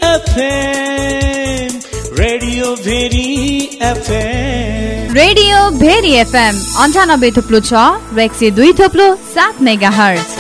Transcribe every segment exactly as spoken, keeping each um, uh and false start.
FM radio Bheri FM radio Bheri FM अन्ठानब्बे थुप्लो छ र एक सय दुई थुप्लो सात मेगा हर्ज।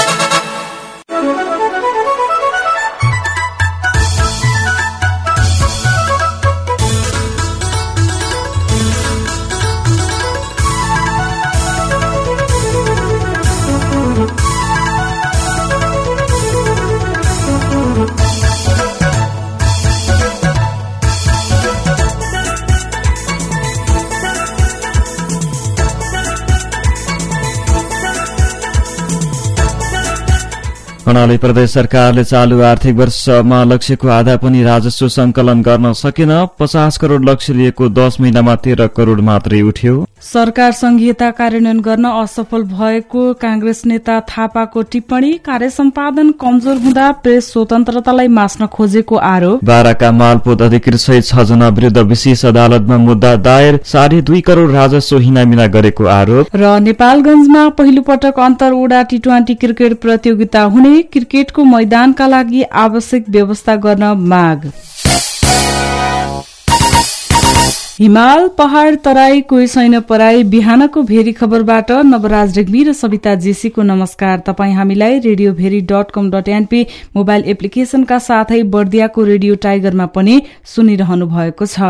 कर्णाली प्रदेश सरकारले चालू आर्थिक वर्षमा लक्ष्यको आधा पनि राजस्व संकलन गर्न सकेन। पचास करोड़ लक्ष्य लिएको दस महिनामा तेह्र करोड़ मात्रै उठ्यो। सरकार संहिता कार्यान्वयन गर्न असफल भएको कांग्रेस नेता थापाको टिप्पणी। कार्य सम्पादन कमजोर हुँदा प्रेस स्वतन्त्रतालाई मास्न खोजेको आरोप। बाराका मालपोत अधिकृत सहित छ जना विरूद्ध विशेष अदालतमा मुद्दा दायर। साढे दुई करोड़ राजस्व हिनामिना गरेको आरोप। र नेपालगंजमा पहिलो पटक अन्तर ओडा टी ट्वेन्टी क्रिकेट प्रतियोगिता हुने। क्रिकेटको मैदानका लागि आवश्यक व्यवस्था गर्न माग। हिमाल पहाड़ तराई कोही छैन पराई। बिहानको भेरी खबरबाट नवराज रेग्मी र सविता जेसीको नमस्कार। तपाई हामीलाई radio Bheri dot com dot NP mobile एप्लिकेशनका साथै बर्दियाको रेडियो टाइगरमा पनि सुनिरहनु भएको छ।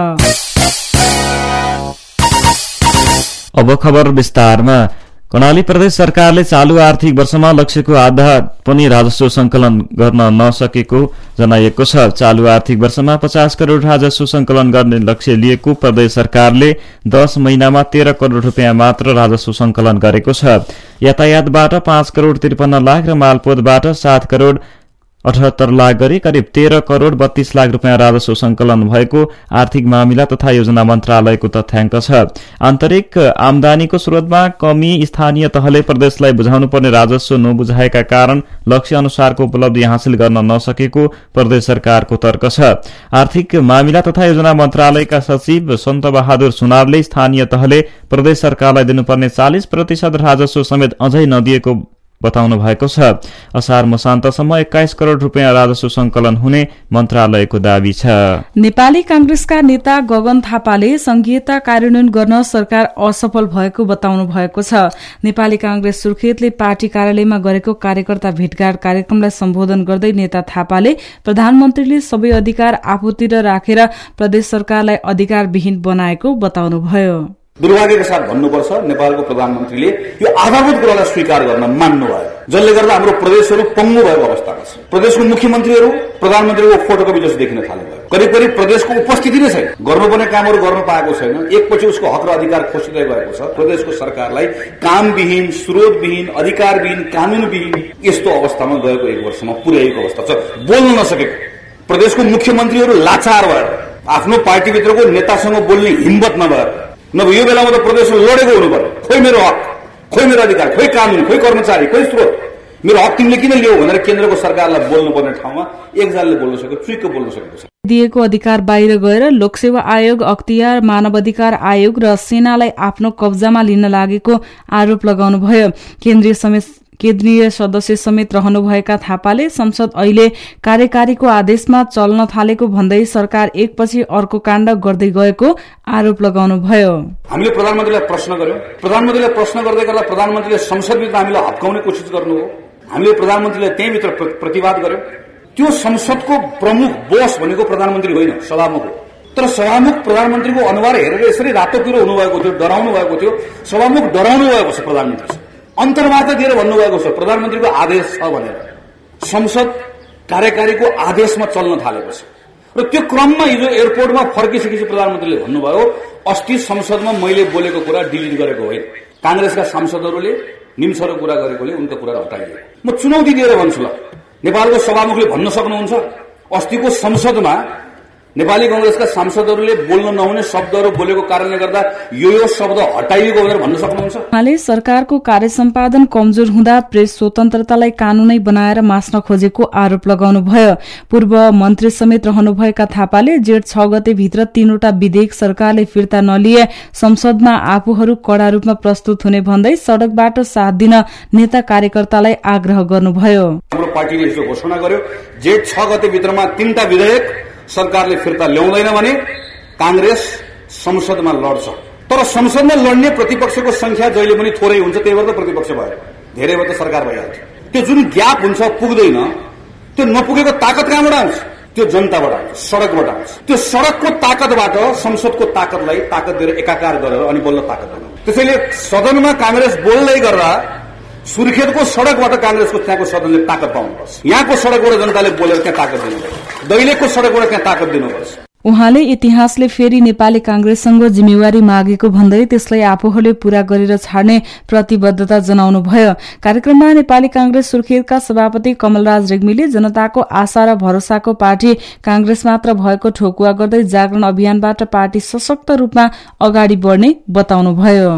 अब खबर विस्तारमा। कर्णाली प्रदेश सरकारले चालू आर्थिक वर्षमा लक्ष्यको आधा पनि राजस्व संकलन गर्न नसकेको जनाइएको छ। चालू आर्थिक वर्षमा पचास करोड़ राजस्व संकलन गर्ने लक्ष्य लिएको प्रदेश सरकारले दस महिनामा तेह्र करोड़ रूपियाँ मात्र राजस्व संकलन गरेको छ। यातायातबाट पाँच करोड़ त्रिपन्न लाख र मालपोतबाट सात करोड़ अठहत्तर लाख गरी करिब तेह्र करोड़ बत्तीस लाख रूपियाँ राजस्व संकलन भएको आर्थिक मामिला तथा योजना मन्त्रालयको तथ्याङ्क छ। आन्तरिक आमदानीको स्रोतमा कमी स्थानीय तहले प्रदेशलाई बुझाउनुपर्ने राजस्व नबुझाएका कारण लक्ष्य अनुसारको उपलब्धि हासिल गर्न नसकेको प्रदेश सरकारको तर्क छ। आर्थिक मामिला तथा योजना मन्त्रालयका सचिव सन्त बहादुर सुनारले स्थानीय तहले प्रदेश सरकारलाई दिनुपर्ने चालीस प्रतिशत राजस्व समेत अझै नदिएको बताउनु भएको छ। असार मसान्तसम्म एक्काइस करोड़ रूपियाँ राजस्व संकलन हुने मन्त्रालयको दावी छ। नेपाली कांग्रेसका नेता गगन थापाले संघीयता कार्यान्वयन गर्न सरकार असफल भएको बताउनु भएको छ। नेपाली कांग्रेस सुर्खेतले पार्टी कार्यालयमा गरेको कार्यकर्ता भेटघाट कार्यक्रमलाई सम्बोधन गर्दै नेता थापाले प्रधानमन्त्रीले सबै अधिकार आफूतिर राखेर प्रदेश सरकारलाई अधिकारविहीन बनाएको बताउनुभयो। दुर्भाग्यका साथ भन्नुपर्छ, नेपालको प्रधानमन्त्रीले यो आधारभूत कुरालाई स्वीकार गर्न मान्नु भयो, जसले गर्दा हाम्रो प्रदेशहरू पङ्गु भएको अवस्थामा छ। प्रदेशको मुख्यमन्त्रीहरू प्रधानमन्त्रीको फोटोकपी जस्तो देखिन थाल्नु भयो। करिब करिब प्रदेशको उपस्थिति नै छैन, गर्नुपर्ने कामहरू गर्न पाएको छैन। एकपछि उसको हक र अधिकार खोसिँदै गएको छ। प्रदेशको सरकारलाई कामविहीन, स्रोतविहीन, अधिकारविहीन, कानूनविहीन यस्तो अवस्थामा गएको एक वर्षमा पुर्याएको अवस्था छ। बोल्न नसकेको प्रदेशको मुख्यमन्त्रीहरू लाचार भएर आफ्नो पार्टीभित्रको नेतासँग बोल्ने हिम्मत नभएर नभए यो बेलामा त प्रदेशमा लडेको हुनु पर्यो। खोइ मेरो हक, खोइ मेरो अधिकार, खोइ कानून, खोइ कर्मचारी, खोइ स्रोत, मेरो हक तिमीले किन लियो भनेर केन्द्रको सरकारलाई बोल्नुपर्ने ठाउँमा एकजनाले बोल्न सक्यो, चुइक्क बोल्न सकेको छ। दिएको अधिकार बाहिर गएर लोकसेवा आयोग, अख्तियार मानवाधिकार आयोग र सेनालाई आफ्नो कब्जामा लिन लागेको आरोप लगाउनुभयो। केन्द्रीय समेत केन्द्रीय सदस्य समेत रहनुभएका थापाले संसद अहिले कार्यकारीको आदेशमा चल्न थालेको भन्दै सरकार एकपछि अर्को काण्ड गर्दै गएको आरोप लगाउनुभयो। हामीले प्रधानमन्त्रीलाई प्रश्न गर्यौं, प्रधानमन्त्रीलाई प्रश्न गर्दै गर्दा प्रधानमन्त्रीले संसदभित्र हामीलाई हप्काउने कोसिस गर्नु हो। हामीले प्रधानमन्त्रीलाई त्यहीँभित्र प्रतिवाद गर्यौं। त्यो संसदको प्रमुख बोस भनेको प्रधानमन्त्री होइन, सभामुख हो। तर सभामुख प्रधानमन्त्रीको अनुहार हेरेर यसरी रातो पिरो हुनुभएको थियो, डराउनु भएको थियो। सभामुख डराउनु भएको छ प्रधानमन्त्री, अन्तर्वार्ता दिएर भन्नुभएको छ प्रधानमन्त्रीको आदेश छ भनेर। संसद कार्यकारीको आदेशमा चल्न थालेको छ र त्यो क्रममा हिजो एयरपोर्टमा फर्किसकेपछि प्रधानमन्त्रीले भन्नुभयो, अस्ति संसदमा मैले बोलेको कुरा डिलिट गरेको होइन, कांग्रेसका सांसदहरूले निम्सरो कुरा गरेकोले उनका कुरा हटाइए। म चुनौती दिएर भन्छु, ल नेपालको सभामुखले भन्न सक्नुहुन्छ अस्तिको संसदमा नेपाली कांग्रेसका सांसदहरूले बोल्न नहुने शब्दहरू बोलेको कारणले गर्दा यो यो शब्द हटाइएको भनेर भन्न सक्नुहुन्छ? उहाँले सरकारको कार्य सम्पादन कमजोर हुँदा प्रेस स्वतन्त्रतालाई कानूनै बनाएर मास्न खोजेको आरोप लगाउनुभयो। पूर्व मन्त्री समेत रहनुभएका थापाले जेठ छ गते भित्र तीनवटा विधेयक सरकारले फिर्ता नलिए संसदमा आफूहरू कड़ा रूपमा प्रस्तुत हुने भन्दै सड़कबाट साथ दिन नेता कार्यकर्तालाई आग्रह गर्नुभयो। हाम्रो पार्टीले यसो घोषणा गर्यो, जेठ छ गते भित्रमा तीनटा विधेयक सरकारले फिर्ता ल्याउँदैन भने कांग्रेस संसदमा लड्छ। तर संसदमा लड्ने प्रतिपक्षको संख्या जहिले पनि थोरै हुन्छ, त्यही भएर त प्रतिपक्ष भयो, धेरै भए त सरकार भइहाल्छ। त्यो जुन ग्याप हुन्छ पुग्दैन, त्यो नपुगेको ताकत कहाँबाट आउँछ? त्यो जनताबाट आउँछ, सड़कबाट आउँछ। त्यो सड़कको ताकतबाट संसदको ताकतलाई ताकत दिएर एकाकार गरेर अनि बल्ल ताकत बनाउँछ। त्यसैले सदनमा कांग्रेस बोल्दै गर्दा सुर्खेतको सड़कबाट कांग्रेसको त्यहाँको सदनले ताकत पाउनुपर्छ। यहाँको सड़कबाट जनताले बोलेर त्यहाँ ताकत दिनुपर्छ, दैलेखको सड़कबाट त्यहाँ ताकत दिनुपर्छ। उहाँले इतिहासले फेरि नेपाली कांग्रेससँग जिम्मेवारी मागेको भन्दै त्यसलाई आफूहरूले पूरा गरेर छाड्ने प्रतिबद्धता जनाउनुभयो। कार्यक्रममा नेपाली कांग्रेस सुर्खेतका सभापति कमलराज रेग्मीले जनताको आशा र भरोसाको पार्टी कांग्रेस मात्र भएको ठोकुवा गर्दै जागरण अभियानबाट पार्टी सशक्त रूपमा अगाडि बढ्ने बताउनुभयो।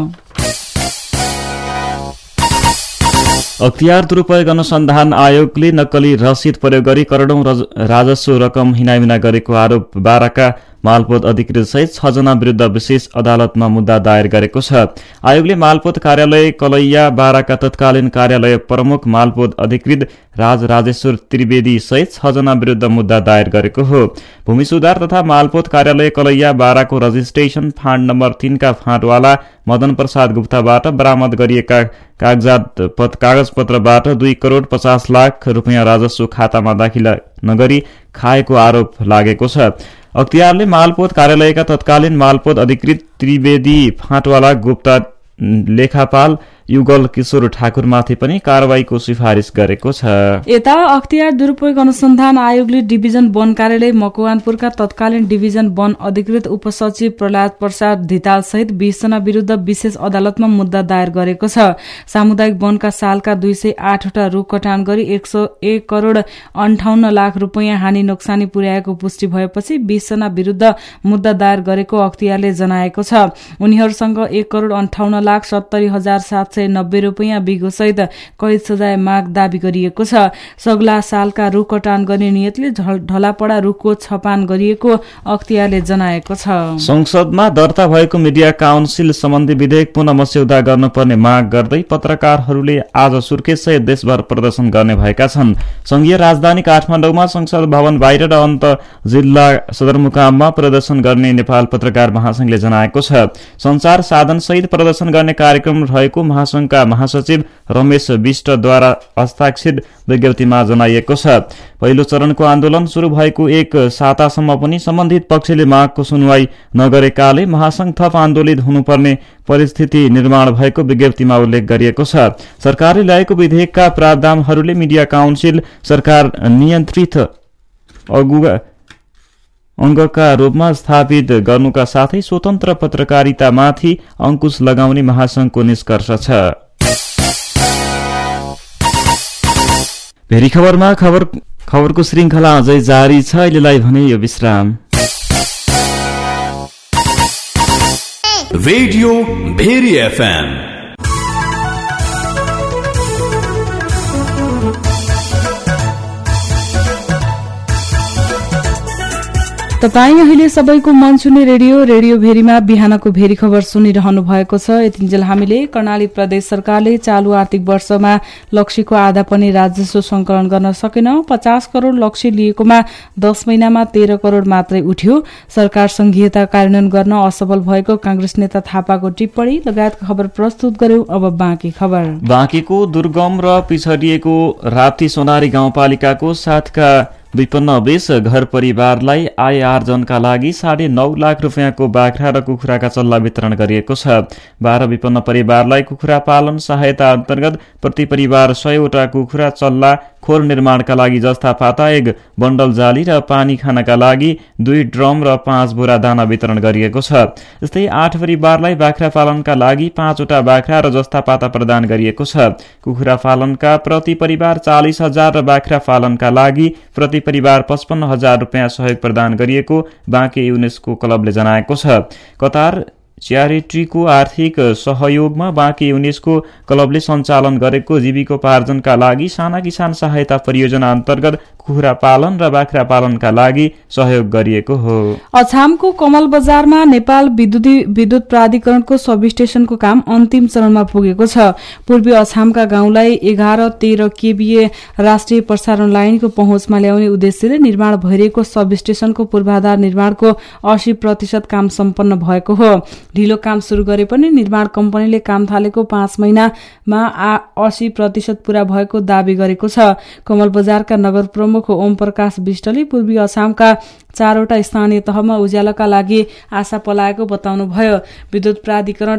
अख्तियार दुरूपयोग अनुसन्धान आयोगले नक्कली रसिद प्रयोग गरी करोड़ौं राजस्व रकम हिनामिना गरेको आरोप बाह्रका मालपोत अधिकृत सहित छ जना विरूद्ध विशेष अदालतमा मुद्दा दायर गरेको छ। आयोगले मालपोत कार्यालय कलैया बाह्रका तत्कालीन कार्यालय प्रमुख मालपोत अधिकृत राज राजेश्वर त्रिवेदी सहित छ जना विरूद्ध मुद्दा दायर गरेको हो। भूमि सुधार तथा मालपोत कार्यालय कलैया बाह्रको रजिस्ट्रेशन फाण्ड नम्बर तीनका फाँटवाला मदन प्रसाद गुप्ताबाट बरामद गरिएका कागजात कागज पत्रबाट दुई करोड़ पचास लाख रूपियाँ राजस्व खातामा दाखिला नगरी खाएको आरोप लागेको छ। अख्तियारले मालपोत कार्यालयका तत्कालीन मालपोत अधिकृत त्रिवेदी फाँटवाला गुप्ता लेखापाल युगल किशोर ठाकुरमाथि पनि कारवाहीको सिफारिस गरेको छ। यता अख्तियार दुरूपयोग अनुसन्धान आयोगले डिभिजन वन कार्यालय मकवानपुरका तत्कालीन डिभिजन वन अधिकृत उपसचिव प्रहलाद प्रसाद धिताल सहित बीस जना विरूद्ध विशेष अदालतमा मुद्दा दायर गरेको छ। सामुदायिक वनका सालका दुई सय आठवटा रूख कटान गरी एक सौ एक करोड़ अन्ठाउन्न लाख रूपियाँ हानि नोक्सानी पुर्याएको पुष्टि भएपछि बीस जना विरूद्ध मुद्दा दायर गरेको अख्तियारले जनाएको छ। उनीहरूसँग एक करोड़ अन्ठाउन्न लाख सत्तरी हजार सात सय नब्बे रूपियाँ बिगो सहित कैद सजाय माग दावी गरिएको छ। सगला सालका रूख कटान गर्ने नियतले ढलापड़ा रूखको छपान गरिएको अख्तियारले जनाएको छ। संसदमा दर्ता भएको मिडिया काउन्सिल सम्बन्धी विधेयक पुनः मस्यौदा गर्नुपर्ने माग गर्दै पत्रकारहरूले आज सुर्खेत सहित देशभर प्रदर्शन गर्ने भएका छन्। संघीय राजधानी काठमाडौँमा संसद भवन बाहिर र अन्त जिल्ला सदरमुकाममा प्रदर्शन गर्ने नेपाल पत्रकार महासंघले जनाएको छ। संचार साधन सहित प्रदर्शन गर्ने कार्यक्रम रहेको महासंघका महासचिव रमेश विष्टद्वारा हस्ताक्षरित विज्ञप्तिमा जनाइएको छ। पहिलो चरणको आन्दोलन शुरू भएको एक सातासम्म पनि सम्बन्धित पक्षले मागको सुनवाई नगरेकाले महासंघ थप आन्दोलित हुनुपर्ने परिस्थिति निर्माण भएको विज्ञप्तिमा उल्लेख गरिएको छ। सरकारले ल्याएको विधेयकका प्रावधानहरूले मिडिया काउन्सिल सरकार नियन्त्रित अगुवा अंगका रूपमा स्थापित गर्नुका साथै स्वतन्त्र पत्रकारितामाथि अंकुश लगाउने महासंघको निष्कर्ष छ। भेरी खबरमा खबर खबरको श्रृंखला अझै जारी छ। अहिलेलाई भने यो विश्राम। रेडियो भेरी एफएम तपाई अहिले सबैको मन छुने रेडियो रेडियो भेरीमा बिहानको भेरी खबर सुनिरहनु भएको छ। यतिन्जेल हामीले कर्णाली प्रदेश सरकारले चालू आर्थिक वर्षमा लक्ष्यको आधा पनि राजस्व संकलन गर्न सकेन, पचास करोड़ लक्ष्य लिएकोमा दस महिनामा तेह्र करोड़ मात्रै उठ्यो, सरकार संघीयता कार्यान्वयन गर्न असफल भएको कांग्रेस नेता थापाको टिप्पणी लगायतका खबर प्रस्तुत गर्यौं। अब बाँकी खबर। बाँकीको दुर्गम र पिछडिएको राप्ती सोनारी गाउँपालिकाको साथका विपन्न बीस घर परिवारलाई आय आर्जनका लागि साढे नौ लाख रुपियाँको बाख्रा र कुखुराका चल्ला वितरण गरिएको छ। बाह्र विपन्न परिवारलाई कुखुरा पालन सहायता अन्तर्गत प्रति परिवार सयवटा कुखुरा चल्ला, खोर निर्माणका लागि जस्ता पाता, एक बण्डल जाली र पानी खानका लागि दुई ड्रम र पाँच बोरा दाना वितरण गरिएको छ। यस्तै आठ परिवारलाई बाख्रा पालनका लागि पाँचवटा बाख्रा र जस्ता पाता प्रदान गरिएको छ। कुखुरा पालनका प्रति परिवार चालिस हजार र बाख्रा पालनका लागि प्रति परिवार पचपन्न हजार रुपियाँ सहयोग प्रदान गरिएको बाँके युनेस्को क्लबले जनाएको छ। कतार च्यारिटीको आर्थिक सहयोगमा बाँके युनेस्को क्लबले सञ्चालन गरेको जीविकोपार्जनका लागि साना किसान सहायता परियोजना अन्तर्गत कुखुरा पालन र बाख्रा पालनका लागि सहयोग गरिएको हो। अछामको कमल बजारमा नेपाल विद्युत प्राधिकरणको सबस्टेशनको काम अन्तिम चरणमा पुगेको छ। पूर्वी अछामका गाउँलाई एघार तेह्र केबीए राष्ट्रिय प्रसारण लाइनको पहुँचमा ल्याउने उद्देश्यले निर्माण भइरहेको सबस्टेशनको पूर्वाधार निर्माणको अस्सी प्रतिशत काम सम्पन्न भएको हो। ढिलो काम शुरू गरे पनि निर्माण कम्पनीले काम थालेको पाँच महिनामा अस्सी प्रतिशत पूरा भएको दावी गरेको छ। कमल बजारका नगर प्रमुख ओम प्रकाश विष्टले पूर्वी अछामका चारवटा स्थानीय तहमा उज्यालोका लागि आशा पलाएको बताउनुभयो। विद्युत प्राधिकरण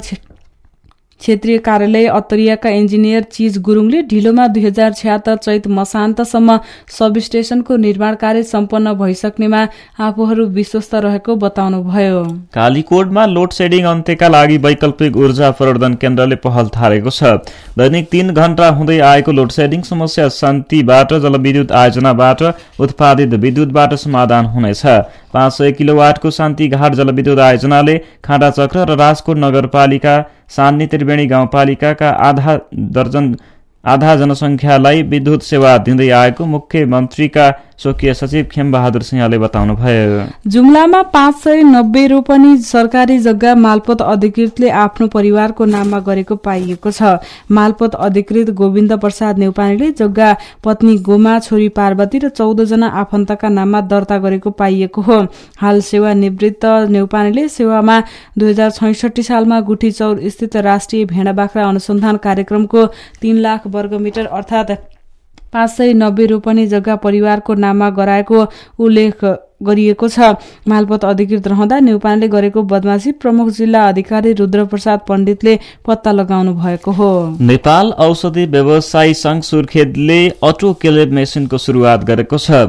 क्षेत्रीय कार्यालय अत्तरियाका इन्जिनियर चीज गुरुङले ढिलोमा दुई हजार छ्यात्तर चैत मसान्तसम्म सबस्टेशनको निर्माण कार्य सम्पन्न भइसक्नेमा आफूहरू विश्वस्त रहेको बताउनुभयो। कालीकोटमा लोड सेडिङ अन्त्यका लागि वैकल्पिक ऊर्जा प्रवर्धन केन्द्रले पहल थालेको छ। दैनिक तीन घण्टा हुँदै आएको लोड सेडिङ समस्या शान्तिबाट जलविद्युत आयोजनाबाट उत्पादित विद्युतबाट समाधान हुनेछ। पाँच सय किलोवाटको शान्तिघाट जलविद्युत आयोजनाले खाँडाचक्र र राजकोट नगरपालिका सान्नी त्रिवेणी गाउँपालिकाका आधा दर्जन आधा जनसंख्यालाई विद्युत सेवा दिँदै आएको मुख्यमन्त्रीका स्वकीय सचिव खेमबहादुर सिंहले बताउनुभयो। जुम्लामा पाँच सय नब्बे रोपनी सरकारी जग्गा मालपोत अधिकृतले आफ्नो परिवारको नाममा गरेको पाइएको छ। मालपोत अधिकृत गोविन्द प्रसाद नेउपानेले जग्गा पत्नी गोमा, छोरी पार्वती र चौध जना आफन्तका नाममा दर्ता गरेको पाइएको हो। हाल सेवा निवृत्त नेउपानेले सेवामा दुई हजार छैसठी सालमा गुठी चौर स्थित राष्ट्रिय भेडा बाख्रा अनुसन्धान कार्यक्रमको तीन लाख वर्गमिटर अर्थात पाँच सय नब्बे रोपनी जग्गा परिवारको नाममा गराएको उल्लेख गरिएको छ। मालपोत अधिकृत रहँदा नेउपानेले गरेको बदमाशी प्रमुख जिल्ला अधिकारी रुद्र प्रसाद पण्डितले पत्ता लगाउनु भएको हो। नेपाल औषधि व्यवसायी संघ सुर्खेतले अटो क्लेभ मेसिनको सुरुवात गरेको छ।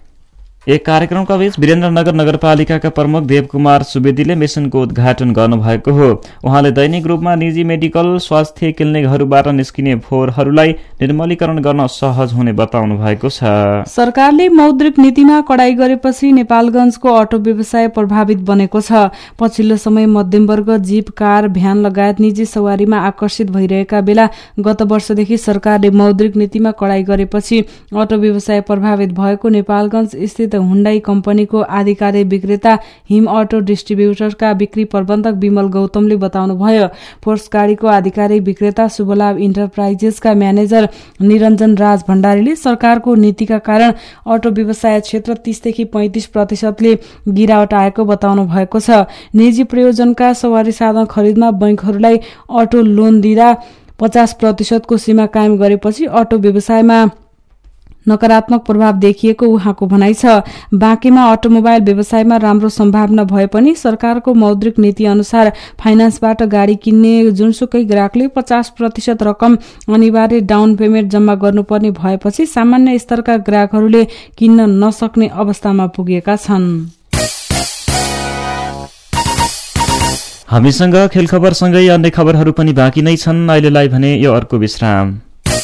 एक कार्यक्रमका बीच वीरेन्द्रनगर नगरपालिकाका प्रमुख देवकुमार सुवेदीले मेसिनको उद्घाटन गर्नुभएको हो। उहाँले दैनिक रूपमा निजी मेडिकल स्वास्थ्य क्लिनिकहरूबाट निस्किने फोहोरहरूलाई निर्मलीकरण गर्न सहज हुने बताउनु भएको छ। सरकारले मौद्रिक नीतिमा कडाई गरेपछि नेपालगञ्जको अटो व्यवसाय प्रभावित बनेको छ। पछिल्लो समय मध्यमवर्ग जीप, कार, भ्यान लगायत निजी सवारीमा आकर्षित भइरहेका बेला गत वर्षदेखि सरकारले मौद्रिक नीतिमा कडाई गरेपछि अटो व्यवसाय प्रभावित भएको नेपालगञ्ज स्थित हुन्डाई कम्पनीको आधिकारिक विक्रेता हिम अटो डिस्ट्रिब्युटरका बिक्री प्रबन्धक विमल गौतमले बताउनुभयो। फोर्स गाडीको आधिकारिक विक्रेता शुभलाभ इन्टरप्राइजेसका म्यानेजर निरञ्जन राज भण्डारीले सरकारको नीतिका कारण अटो व्यवसाय क्षेत्र तीसदेखि पैंतिस प्रतिशतले गिरावट आएको बताउनु भएको छ। निजी प्रयोजनका सवारी साधन खरिदमा बैंकहरूलाई अटो लोन दिँदा पचास प्रतिशतको सीमा कायम गरेपछि अटो व्यवसायमा नकारात्मक प्रभाव देखिएको उहाँको भनाइ छ। बाँकेमा अटोमोबाइल व्यवसायमा राम्रो सम्भावना भए पनि सरकारको मौद्रिक नीति अनुसार फाइनान्सबाट गाडी किन्ने जुनसुकै ग्राहकले पचास प्रतिशत रकम अनिवार्य डाउन पेमेन्ट जम्मा गर्नुपर्ने भएपछि सामान्य स्तरका ग्राहकहरूले किन्न नसक्ने अवस्थामा पुगेका छन्। हामीसँग खेल खबरसँगै अन्य खबरहरू पनि बाँकी नै छन्। अहिलेलाई भने यो अर्को विश्राम।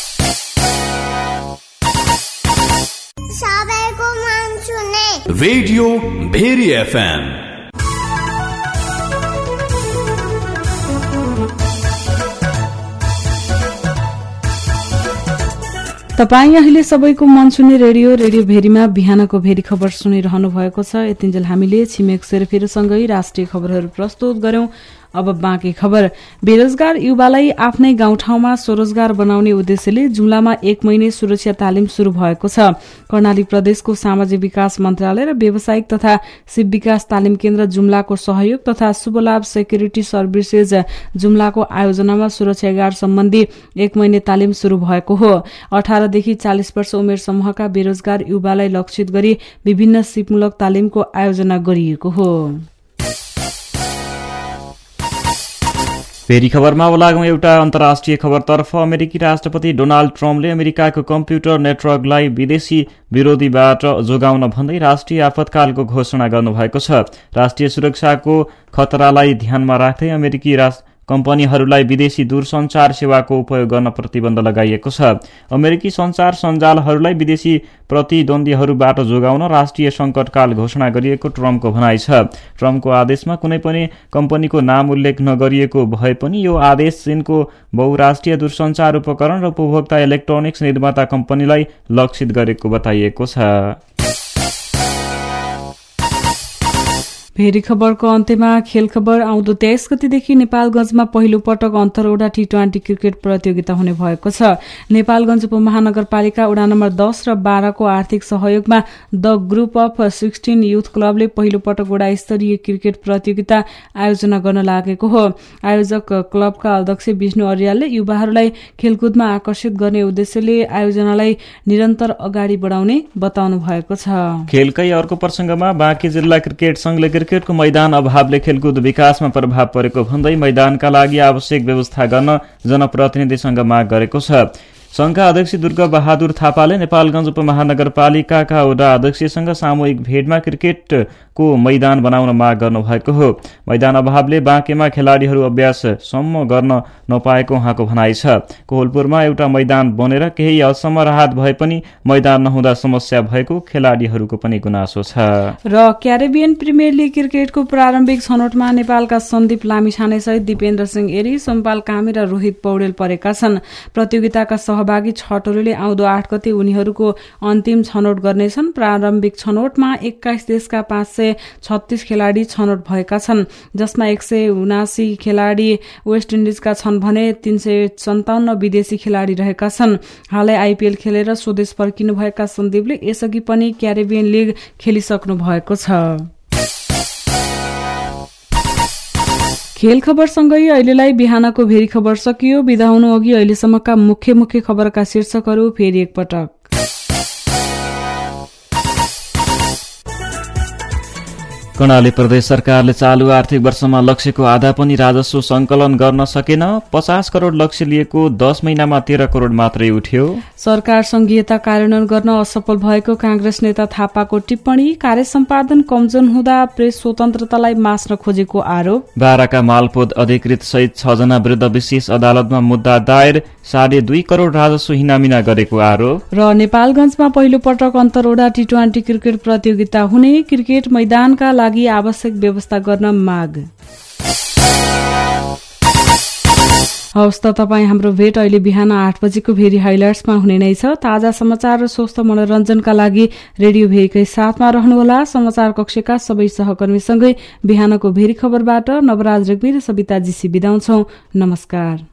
रेडियो भेरी एफएम तपाईँ अहिले सबैको मन सुन्ने रेडियो रेडियो भेरीमा बिहानको भेरी खबर सुनिरहनु भएको छ। यतिन्जेल हामीले छिमेक सेरफेरसँगै राष्ट्रिय खबरहरू प्रस्तुत गर्यौं। अब बाँकी खबर। बेरोजगार युवालाई आफ्नै गाउँठाउँमा स्वरोजगार बनाउने उद्देश्यले जुम्लामा एक महिने सुरक्षा तालिम शुरू भएको छ। कर्णाली प्रदेशको सामाजिक विकास मन्त्रालय र व्यावसायिक तथा शिव विकास तालिम केन्द्र जुम्लाको सहयोग तथा शुभलाभ सेक्युरिटी सर्भिसेज जुम्लाको आयोजनामा सुरक्षा गार्ड सम्बन्धी एक महिने तालिम शुरू भएको हो। अठारदेखि चालिस वर्ष उमेर समूहका बेरोजगार युवालाई लक्षित गरी विभिन्न सिपमूलक तालिमको आयोजना गरिएको हो। फेरि खबरमा लागौं एउटा अन्तर्राष्ट्रिय खबरतर्फ। अमेरिकी राष्ट्रपति डोनाल्ड ट्रम्पले अमेरिकाको कम्प्युटर नेटवर्कलाई विदेशी विरोधीबाट जोगाउन भन्दै राष्ट्रिय आपतकालको घोषणा गर्नुभएको छ। राष्ट्रिय सुरक्षाको खतरालाई ध्यानमा राख्दै अमेरिकी कम्पनीहरूलाई विदेशी दूरसञ्चार सेवाको उपयोग गर्न प्रतिबन्ध लगाइएको छ। अमेरिकी सञ्चार सञ्जालहरूलाई विदेशी प्रतिद्वन्दीहरूबाट जोगाउन राष्ट्रिय सङ्कटकाल घोषणा गरिएको ट्रम्पको भनाइ छ। ट्रम्पको आदेशमा कुनै पनि कम्पनीको नाम उल्लेख नगरिएको भए पनि यो आदेश चीनको बहुराष्ट्रिय दूरसञ्चार उपकरण र उपभोक्ता इलेक्ट्रोनिक्स निर्माता कम्पनीलाई लक्षित गरेको बताइएको छ। भेरी खबरको अन्त्यमा खेल खबर। आउँदो तेइस गतिदेखि नेपालगञ्जमा पहिलो पटक अन्तरवटा टी ट्वेन्टी क्रिकेट प्रतियोगिता हुने भएको छ। नेपालगञ्ज उपमहानगरपालिका वडा नम्बर दस र बाह्रको आर्थिक सहयोगमा the group of sixteen youth क्लबले पहिलो पटक वडा स्तरीय क्रिकेट प्रतियोगिता आयोजना गर्न लागेको हो। आयोजक क्लबका अध्यक्ष विष्णु अर्यालले युवाहरूलाई खेलकुदमा आकर्षित गर्ने उद्देश्यले आयोजनालाई निरन्तर अगाडि बढाउने बताउनु भएको छ। खेलकै अर्को प्रसंगमा बाँकी जिल्ला क्रिकेट संघले क्रिकेटको मैदान अभावले खेलकुद विकासमा प्रभाव परेको भन्दै मैदानका लागि आवश्यक व्यवस्था गर्न जनप्रतिनिधिसँग माग गरेको छ। संघका अध्यक्ष दुर्ग बहादुर थापाले नेपालगञ्ज उपमहानगरपालिकाका वडा अध्यक्षसँग सामूहिक भेटमा क्रिकेटको मैदान बनाउन माग गर्नुभएको हो। मैदान अभावले बाँकेमा खेलाडीहरू अभ्याससम्म गर्न नपाएको उहाँको भनाइ छ। कोहलपुरमा एउटा मैदान बनेर केही हदसम्म राहत भए पनि मैदान नहुँदा समस्या भएको खेलाडीहरूको पनि गुनासो छ। र क्यारेबियन प्रिमियर लिग क्रिकेटको प्रारम्भिक छनौटमा नेपालका सन्दीप लामिछाने सहित दिपेन्द्र सिंह एरी, सोमपाल कामी र रोहित पौडेल परेका छन्। प्रतियोगिताका सहभागी छ टोलीले आउँदो आठ गते उनीहरूको अन्तिम छनौट गर्नेछन्। प्रारम्भिक छनौटमा एक्काइस देशका पाँच सय छत्तीस खेलाडी छनौट भएका छन्, जसमा एक सय उनासी खेलाडी वेस्ट इन्डिजका छन् भने तीन सय सन्ताउन्न विदेशी खेलाडी रहेका छन्। हालै आइपीएल खेलेर स्वदेश फर्किनुभएका सन्दीपले यसअघि पनि क्यारेबियन लिग खेलिसक्नु भएको छ। खेल खबरसँगै अहिलेलाई बिहानको भेरी खबर सकियो। बिदा हुनु अघि अहिलेसम्मका मुख्य मुख्य खबरका शीर्षकहरू फेरि एकपटक। कर्णाली प्रदेश सरकारले चालु आर्थिक वर्षमा लक्ष्यको आधा पनि राजस्व संकलन गर्न सकेन। पचास करोड़ लक्ष्य लिएको दस महिनामा तेह्र करोड़ मात्रै उठ्यो। सरकार संघीयता कार्यान्वयन गर्न असफल भएको कांग्रेस नेता थापाको टिप्पणी। कार्य सम्पादन कमजोर हुँदा प्रेस स्वतन्त्रतालाई मास्न खोजेको आरोप। बाराका मालपोत अधिकृत सहित छ जना विरुद्ध विशेष अदालतमा मुद्दा दायर। साढे दुई करोड़ राजस्व हिनामिना गरेको आरोप। र नेपालगञ्जमा पहिलो पटक अन्तरवटा टी ट्वेन्टी क्रिकेट प्रतियोगिता हुने। क्रिकेट मैदानका लागि आवश्यक व्यवस्था गर्न माग। हवस् त तपाईँ हाम्रो भेट अहिले बिहान आठ बजेको भेरी हाइलाइट्समा हुने नै छ। ताजा समाचार र स्वस्थ मनोरञ्जनका लागि रेडियो भेरीकै साथमा रहनुहोला। समाचार कक्षका सबै सहकर्मीसँगै बिहानको भेरी खबरबाट नवराज रेग्मी र सविता जीसी बिदा हुन्छौं। नमस्कार।